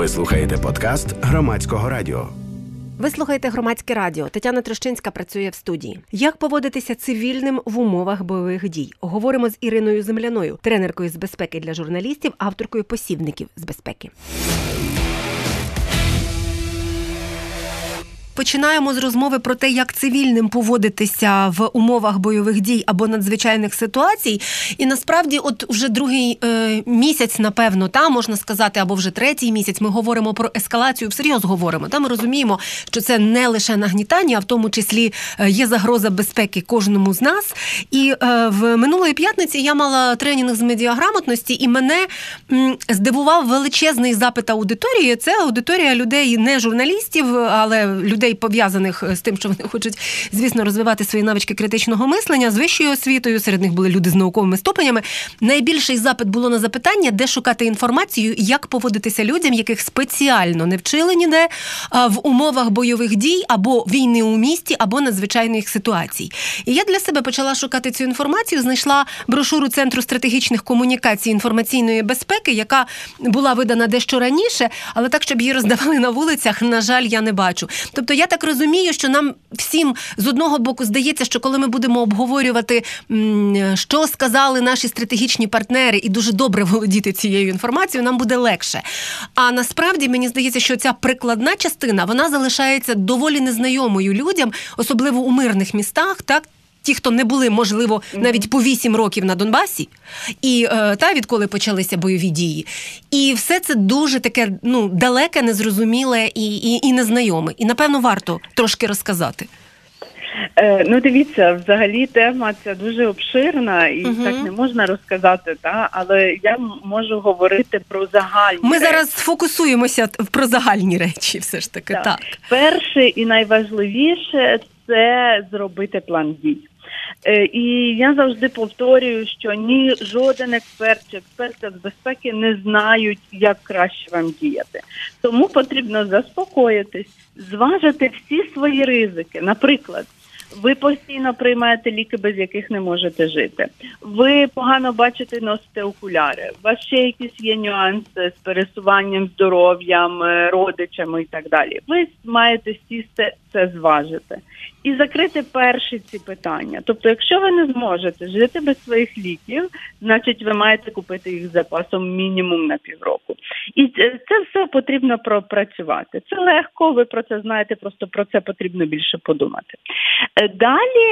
Ви слухаєте подкаст Громадського радіо. Ви слухаєте Громадське радіо. Тетяна Трощинська працює в студії. Як поводитися цивільним в умовах бойових дій? Говоримо з Іриною Земляною, тренеркою з безпеки для журналістів, авторкою посібників з безпеки. Починаємо з розмови про те, як цивільним поводитися в умовах бойових дій або надзвичайних ситуацій. І насправді, от вже другий місяць, напевно, можна сказати, або вже третій місяць, ми говоримо про ескалацію, всерйоз говоримо. Ми розуміємо, що це не лише нагнітання, а в тому числі є загроза безпеки кожному з нас. І в минулої п'ятниці я мала тренінг з медіаграмотності, і мене здивував величезний запит аудиторії. Це аудиторія людей, не журналістів, але людей, пов'язаних з тим, що вони хочуть, звісно, розвивати свої навички критичного мислення, з вищою освітою, серед них були люди з науковими ступенями. Найбільший запит було на запитання, де шукати інформацію, як поводитися людям, яких спеціально не вчили ніде в умовах бойових дій, або війни у місті, або надзвичайних ситуацій. І я для себе почала шукати цю інформацію, знайшла брошуру Центру стратегічних комунікацій інформаційної безпеки, яка була видана дещо раніше, але так, щоб її роздавали на вулицях, на жаль, я не бачу. Тобто я так розумію, що нам всім з одного боку здається, що коли ми будемо обговорювати, що сказали наші стратегічні партнери, і дуже добре володіти цією інформацією, нам буде легше. А насправді, мені здається, що ця прикладна частина, вона залишається доволі незнайомою людям, особливо у мирних містах, так? Ті, хто не були, можливо, навіть по 8 років на Донбасі, і відколи почалися бойові дії. І все це дуже таке, далеке, незрозуміле і незнайоме. І, напевно, варто трошки розказати. Дивіться, взагалі тема ця дуже обширна, і так не можна розказати, але я можу говорити про загальні Ми речі. зараз сфокусуємося про загальні речі, все ж таки, так. Перше і найважливіше – це зробити план дій. І я завжди повторюю, що жоден експерт чи експерти з безпеки не знають, як краще вам діяти. Тому потрібно заспокоїтись, зважити всі свої ризики. Наприклад, ви постійно приймаєте ліки, без яких не можете жити. Ви погано бачите, носите окуляри. У вас ще якісь є нюанси з пересуванням, здоров'ям, родичами і так далі. Ви маєте сісти, це зважити. І закрити перші ці питання. Тобто, якщо ви не зможете жити без своїх ліків, значить ви маєте купити їх з запасом мінімум на півроку. І це все потрібно пропрацювати. Це легко, ви про це знаєте, просто про це потрібно більше подумати. Далі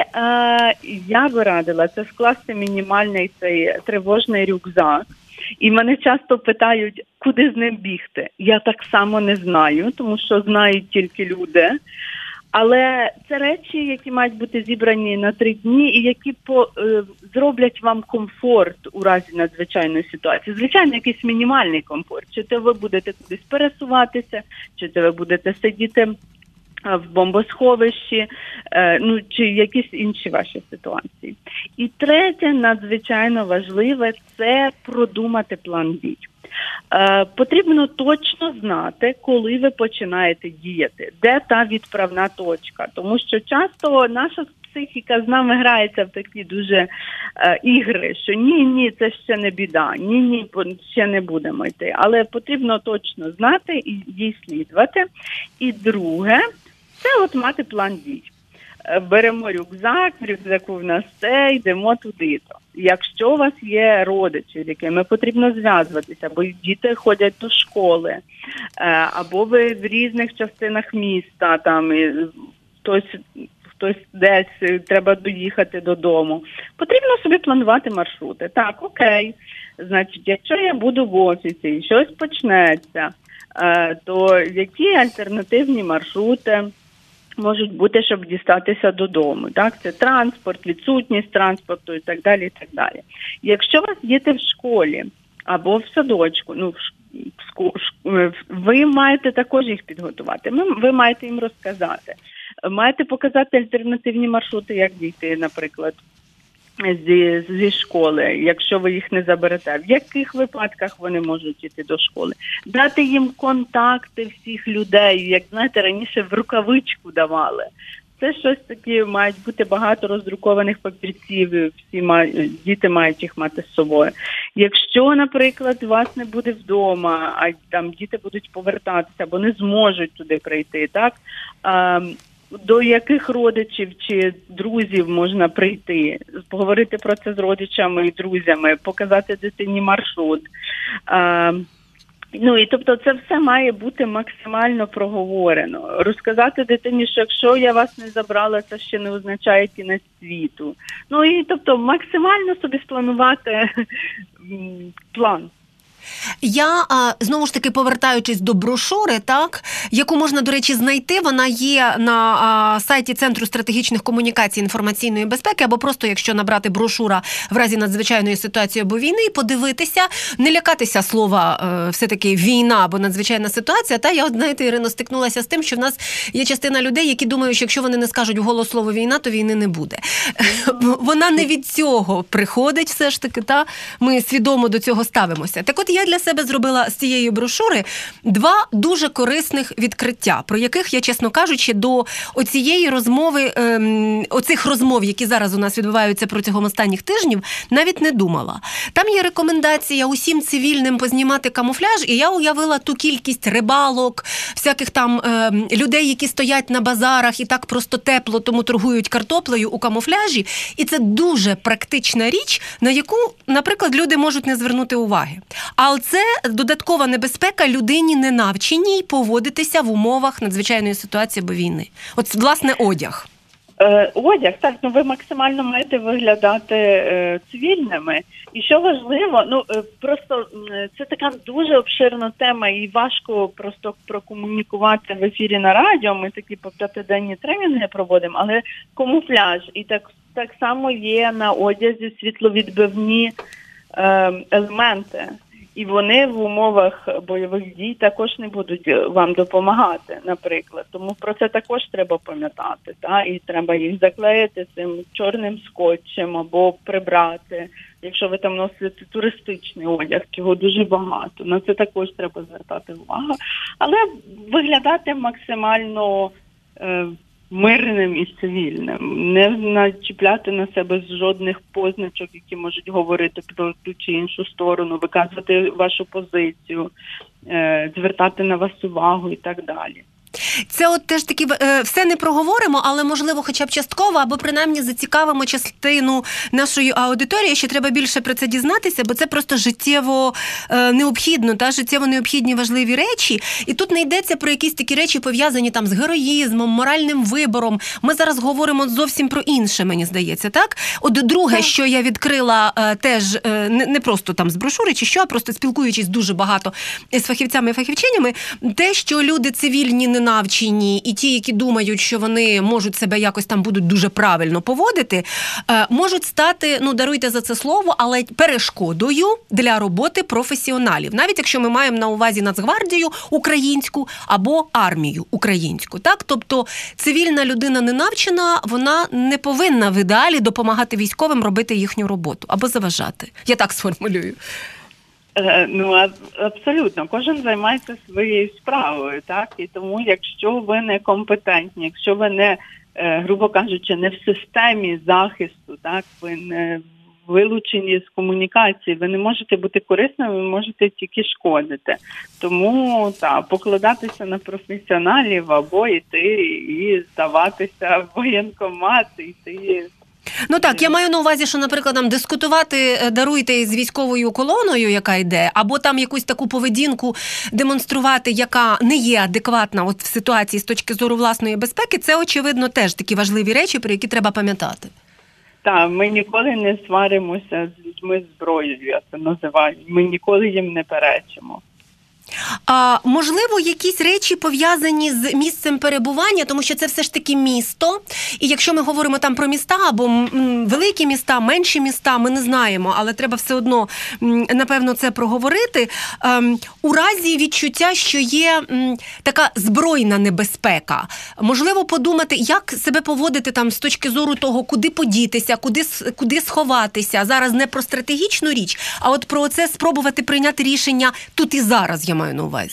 я би радила це скласти мінімальний цей тривожний рюкзак. І мене часто питають, куди з ним бігти. Я так само не знаю, тому що знають тільки люди. Але це речі, які мають бути зібрані на 3 дні і які зроблять вам комфорт у разі надзвичайної ситуації. Звичайно, якийсь мінімальний комфорт. Чи то ви будете кудись пересуватися, чи то ви будете сидіти в бомбосховищі, чи якісь інші ваші ситуації. І третє, надзвичайно важливе, це продумати план дій. Потрібно точно знати, коли ви починаєте діяти, де та відправна точка. Тому що часто наша психіка з нами грається в такі дуже ігри, що ні, це ще не біда, ні, ще не будемо йти. Але потрібно точно знати і їй слідувати. І друге, це мати план дій. Беремо рюкзак, в рюкзаку в нас це, йдемо туди-то. Якщо у вас є родичі, з якими потрібно зв'язуватися, або діти ходять до школи, або ви в різних частинах міста, хтось десь, треба доїхати додому, потрібно собі планувати маршрути. Так, окей, значить, якщо я буду в офісі і щось почнеться, то які альтернативні маршрути можуть бути, щоб дістатися додому. Так? Це транспорт, відсутність транспорту і так далі, і так далі. Якщо у вас діти в школі або в садочку, ви маєте також їх підготувати. Ви маєте їм розказати. Маєте показати альтернативні маршрути, як дійти, наприклад, зі школи, якщо ви їх не заберете, в яких випадках вони можуть йти до школи. Дати їм контакти всіх людей, як, знаєте, раніше в рукавичку давали. це щось таке, мають бути багато роздрукованих папірців, діти мають їх мати з собою. Якщо, наприклад, вас не буде вдома, а там діти будуть повертатися або не зможуть туди прийти, так? До яких родичів чи друзів можна прийти, поговорити про це з родичами і друзями, показати дитині маршрут. І тобто це все має бути максимально проговорено. Розказати дитині, що якщо я вас не забрала, це ще не означає кінець світу. І тобто максимально собі спланувати план. Я, знову ж таки, повертаючись до брошури, так, яку можна, до речі, знайти, вона є на сайті Центру стратегічних комунікацій інформаційної безпеки, або просто, якщо набрати брошура в разі надзвичайної ситуації або війни, і подивитися, не лякатися слова все-таки війна або надзвичайна ситуація. Та я, знаєте, Ірино, стикнулася з тим, що в нас є частина людей, які думають, що якщо вони не скажуть вголос слово війна, то війни не буде. Вона не від цього приходить все ж таки, та ми свідомо до цього ставимося. Так от я для себе зробила з цієї брошури 2 дуже корисних відкриття, про яких я, чесно кажучи, до оцієї розмови, оцих розмов, які зараз у нас відбуваються протягом останніх тижнів, навіть не думала. Там є рекомендація усім цивільним познімати камуфляж, і я уявила ту кількість рибалок, всяких там людей, які стоять на базарах і так просто тепло, тому торгують картоплею у камуфляжі. І це дуже практична річ, на яку, наприклад, люди можуть не звернути уваги. Але це додаткова небезпека людині ненавченій поводитися в умовах надзвичайної ситуації або війни. От, власне, одяг. Одяг, так, ви максимально маєте виглядати цивільними. І що важливо, просто це така дуже обширна тема і важко просто прокомунікувати в ефірі на радіо. Ми такі по 5-денні тренінги проводимо, але камуфляж. І так само є на одязі світловідбивні елементи. І вони в умовах бойових дій також не будуть вам допомагати, наприклад. Тому про це також треба пам'ятати. І треба їх заклеїти цим чорним скотчем або прибрати, якщо ви там носите туристичний одяг, його дуже багато. На це також треба звертати увагу. Але виглядати максимально мирним і цивільним, не начіпляти на себе жодних позначок, які можуть говорити про ту чи іншу сторону, виказувати вашу позицію, звертати на вас увагу і так далі. Це от теж таки, все не проговоримо, але можливо хоча б частково, або принаймні зацікавимо частину нашої аудиторії, що треба більше про це дізнатися, бо це просто життєво необхідно, життєво необхідні важливі речі. І тут не йдеться про якісь такі речі, пов'язані там з героїзмом, моральним вибором. Ми зараз говоримо зовсім про інше, мені здається, так? От друге, що я відкрила теж, не просто там з брошури чи що, а просто спілкуючись дуже багато з фахівцями і фахівчинями, те, що люди цивільні ненавчені і ті, які думають, що вони можуть себе якось там будуть дуже правильно поводити, можуть стати, даруйте за це слово, але перешкодою для роботи професіоналів. Навіть якщо ми маємо на увазі Нацгвардію українську або армію українську. Так? Тобто цивільна людина ненавчена, вона не повинна в ідеалі допомагати військовим робити їхню роботу або заважати. Я так сформулюю. Абсолютно. Кожен займається своєю справою, так? І тому, якщо ви не компетентні, якщо ви не, грубо кажучи, не в системі захисту, так? Ви не вилучені з комунікації, ви не можете бути корисними, ви можете тільки шкодити. Тому, покладатися на професіоналів або йти і здаватися в воєнкомат, йти... Так, я маю на увазі, що, наприклад, там дискутувати, даруйте, з військовою колоною, яка йде, або там якусь таку поведінку демонструвати, яка не є адекватна от в ситуації з точки зору власної безпеки, це, очевидно, теж такі важливі речі, про які треба пам'ятати. Так, ми ніколи не сваримося з людьми зброєю, я це називаю. Ми ніколи їм не перечимо. Можливо, якісь речі пов'язані з місцем перебування, тому що це все ж таки місто. І якщо ми говоримо там про міста або великі міста, менші міста, ми не знаємо, але треба все одно, напевно, це проговорити. У разі відчуття, що є така збройна небезпека, можливо подумати, як себе поводити там з точки зору того, куди подітися, куди сховатися. Зараз не про стратегічну річ, а от про це спробувати прийняти рішення тут і зараз, я маю на увазі.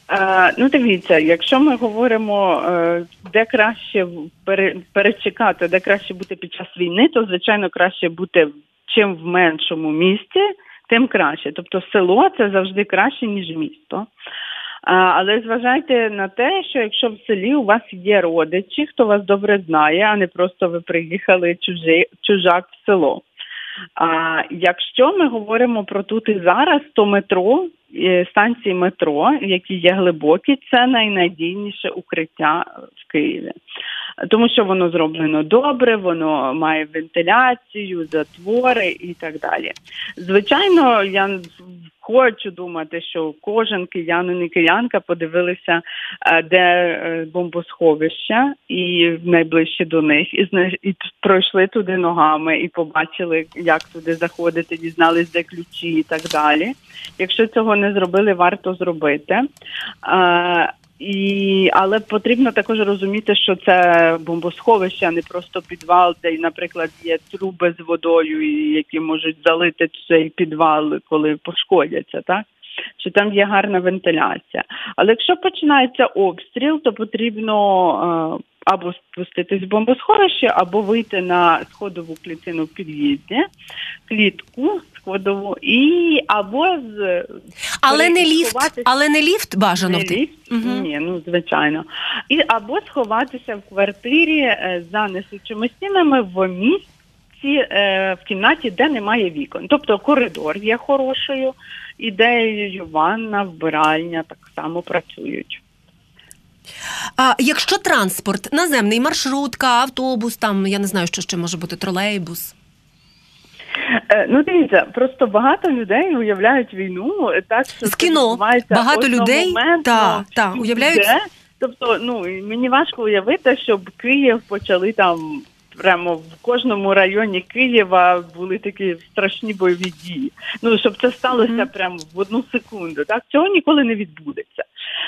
Дивіться, якщо ми говоримо, де краще перечекати, де краще бути під час війни, то, звичайно, краще бути чим в меншому місті, тим краще. Тобто село – це завжди краще, ніж місто. Але зважайте на те, що якщо в селі у вас є родичі, хто вас добре знає, а не просто ви приїхали чужак в село. Якщо ми говоримо про тут і зараз, то метро, станції метро, які є глибокі, це найнадійніше укриття в Києві. Тому що воно зроблено добре, воно має вентиляцію, затвори і так далі. Звичайно, я хочу думати, що кожен киянин і киянка подивилися, де бомбосховища, і найближче до них, і пройшли туди ногами, і побачили, як туди заходити, дізнались, де ключі і так далі. Якщо цього не зробили, варто зробити. Але потрібно також розуміти, що це бомбосховище, а не просто підвал, де, наприклад, є труби з водою, які можуть залити цей підвал, коли пошкодяться, так? Що там є гарна вентиляція. Але якщо починається обстріл, то потрібно або спуститись в бомбосховище, або вийти на сходову клітину в під'їзді, клітку сходову, Але не ліфт бажано. Не ліфт? Угу. Ні, звичайно. Або сховатися в квартирі за несучими стінами в місці, в кімнаті, де немає вікон. Тобто коридор є хорошою ідеєю, ванна, вбиральня так само працюють. А якщо транспорт, наземний, маршрутка, автобус, там, я не знаю, що ще може бути, тролейбус? Дивіться, просто багато людей уявляють війну так, що з кіно. Багато людей уявляють. Тобто, мені важко уявити, щоб Київ почали там прямо в кожному районі Києва були такі страшні бойові дії. Щоб це сталося прямо в одну секунду. Так? Цього ніколи не відбудеться.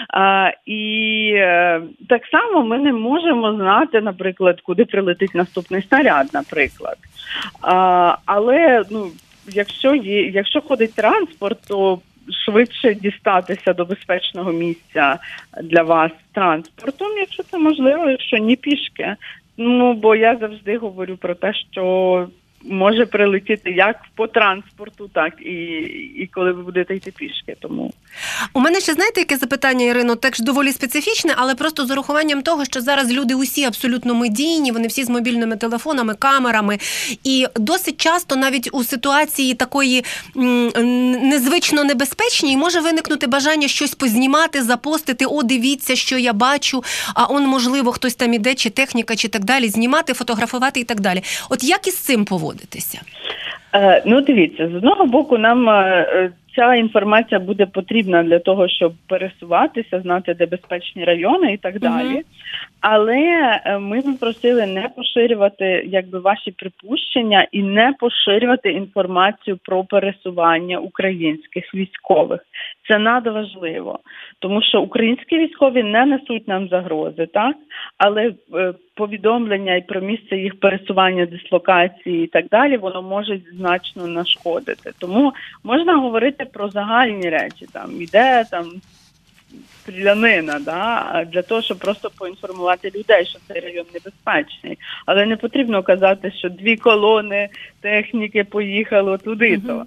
Так само ми не можемо знати, наприклад, куди прилетить наступний снаряд, наприклад. Але якщо ходить транспорт, то швидше дістатися до безпечного місця для вас транспортом, якщо це можливо, якщо ні пішки. Бо я завжди говорю про те, що може прилетіти як по транспорту, так і коли ви будете йти пішки. Тому у мене ще, знаєте, яке запитання, Ірино, теж доволі специфічне, але просто з урахуванням того, що зараз люди усі абсолютно медійні, вони всі з мобільними телефонами, камерами, і досить часто навіть у ситуації такої незвично небезпечній може виникнути бажання щось познімати, запостити, дивіться, що я бачу, можливо, хтось там іде, чи техніка, чи так далі, знімати, фотографувати і так далі. От як із цим поводитися? Дивіться, з одного боку, нам ця інформація буде потрібна для того, щоб пересуватися, знати, де безпечні райони і так далі. Але ми б просили не поширювати ваші припущення і не поширювати інформацію про пересування українських військових. Це надважливо, тому що українські військові не несуть нам загрози, так? Але повідомлення і про місце їх пересування, дислокації і так далі, воно може значно нашкодити. Тому можна говорити про загальні речі, іде стрілянина, для того, щоб просто поінформувати людей, що цей район небезпечний. Але не потрібно казати, що 2 колони техніки поїхало туди-то.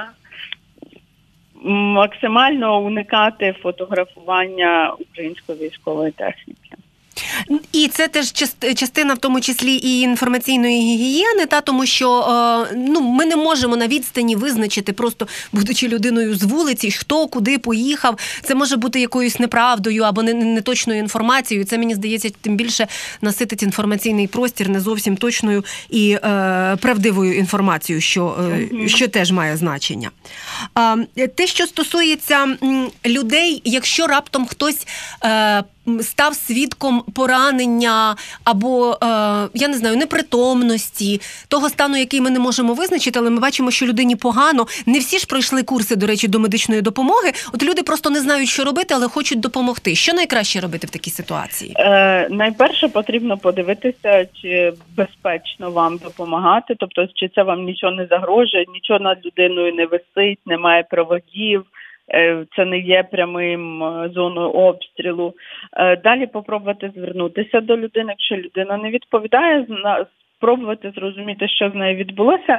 Максимально уникати фотографування української військової техніки. І це теж частина, в тому числі, і інформаційної гігієни, тому що ми не можемо на відстані визначити, просто будучи людиною з вулиці, хто куди поїхав. Це може бути якоюсь неправдою або неточною інформацією. Це, мені здається, тим більше наситить інформаційний простір не зовсім точною і правдивою інформацією, що теж має значення. Те, що стосується людей, якщо раптом хтось став свідком поранення або, я не знаю, непритомності, того стану, який ми не можемо визначити, але ми бачимо, що людині погано. Не всі ж пройшли курси, до речі, до медичної допомоги. От люди просто не знають, що робити, але хочуть допомогти. Що найкраще робити в такій ситуації? Найперше потрібно подивитися, чи безпечно вам допомагати, тобто чи це вам нічого не загрожує, нічого над людиною не висить, немає проводів, це не є прямим зоною обстрілу. Далі попробувати звернутися до людини, якщо людина не відповідає, спробувати зрозуміти, що з нею відбулося.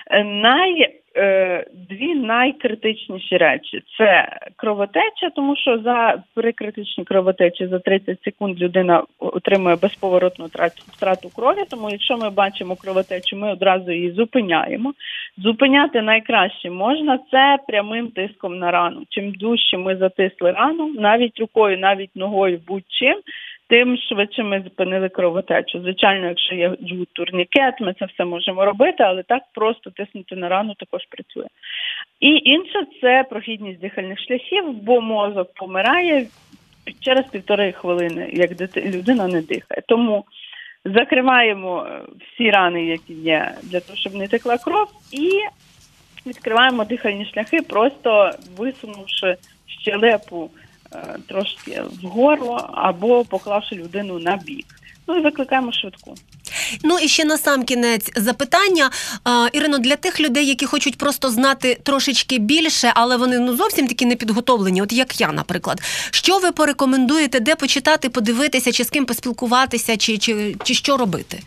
Дві найкритичніші речі – це кровотеча, тому що при критичній кровотечі за 30 секунд людина отримує безповоротну втрату крові, тому якщо ми бачимо кровотечу, ми одразу її зупиняємо. Зупиняти найкраще можна – це прямим тиском на рану. Чим дужче ми затисли рану, навіть рукою, навіть ногою, будь-чим, тим швидше ми зупинили кровотечу. Звичайно, якщо є турнікет, ми це все можемо робити, але так просто тиснути на рану також працює. І інше – це прохідність дихальних шляхів, бо мозок помирає через 1,5 хвилини, як людина не дихає. Тому закриваємо всі рани, які є, для того, щоб не текла кров, і відкриваємо дихальні шляхи, просто висунувши щелепу трошки вгору або поклавши людину на бік. Ну і викликаємо швидку. Ну і ще насамкінець запитання. Ірино, для тих людей, які хочуть просто знати трошечки більше, але вони зовсім такі непідготовлені, от як я, наприклад. Що ви порекомендуєте, де почитати, подивитися, чи з ким поспілкуватися, чи що робити?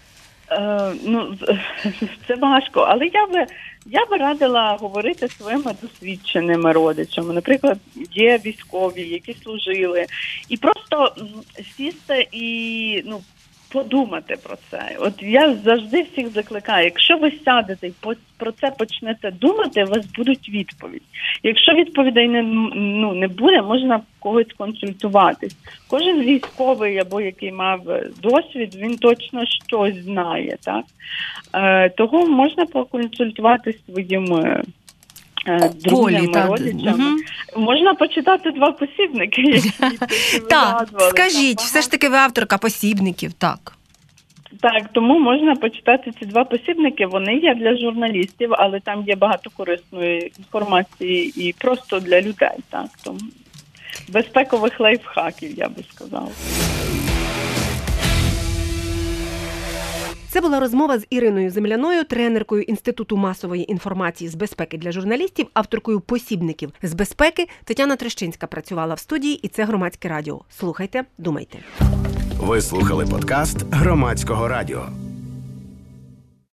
Це важко, але я би радила говорити своїми досвідченими родичами. Наприклад, є військові, які служили. І просто сісти і подумати про це. От я завжди всіх закликаю, якщо ви сядете і про це почнете думати, у вас будуть відповіді. Якщо відповідей не буде, можна когось консультуватись. Кожен військовий або який мав досвід, він точно щось знає, так? Того можна поконсультуватись своїми друзями, родичами. Можна почитати 2 посібники, які Так, скажіть, все ж таки ви авторка посібників, так. Так, тому можна почитати ці 2 посібники, вони є для журналістів, але там є багато корисної інформації і просто для людей, так. Тому безпекових лайфхаків, я би сказала. Це була розмова з Іриною Земляною, тренеркою Інституту масової інформації з безпеки для журналістів, авторкою посібників з безпеки. Тетяна Трещинська працювала в студії, і це Громадське радіо. Слухайте, думайте. Ви слухали подкаст Громадського радіо.